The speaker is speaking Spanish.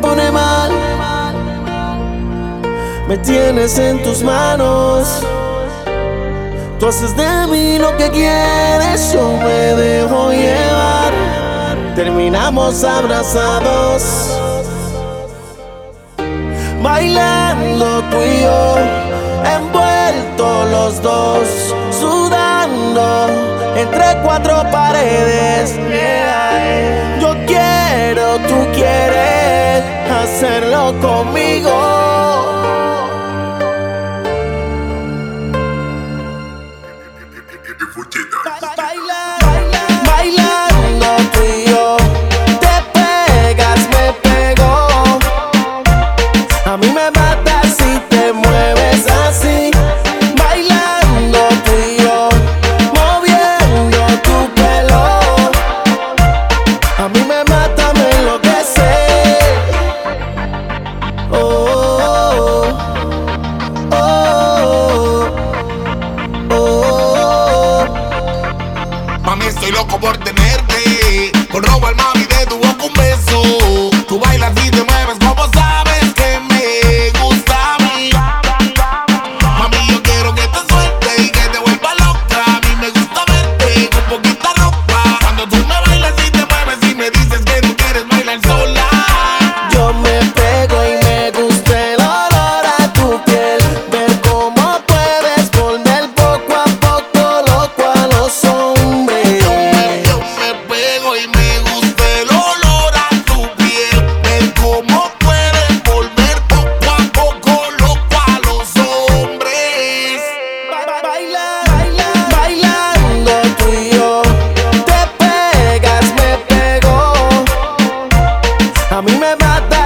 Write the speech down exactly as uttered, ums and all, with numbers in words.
pone mal. Me tienes en tus manos. Tú haces de mí lo que quieres, yo me dejo llevar. Terminamos abrazados, bailando tú y yo, envueltos los dos, sudando entre cuatro paredes. Yeah. Yo quiero, tú quieres hacerlo conmigo. Baila, baila, bailando tú y yo, te pegas, me pego. A mí me matas si te mueves así. Bailando tú y yo, moviendo tu pelo. A mí me mata, me enloquece. Oh, oh, oh, oh, oh. Mami, estoy loco por tenerte. Con robo al mami de tu boca un beso. Tú bailas y te mueves como sabes que me gusta a mí. Mami, yo quiero que te sueltes y que te vuelva loca. A mí me gusta verte con poquita ropa. Cuando tú me bailas y te mueves y me dices que no quieres bailar sola. Yo me pego y me gusta el olor a tu piel. Ver cómo puedes volver poco a poco loco a los hombres. Yo me, yo me pego y me gusta el olor a tu piel. Ver cómo puedes volver poco a poco loco a los hombres. Ba- ba- Baila, baila, bailando tú y yo, te pegas, me pego. A mí me mata,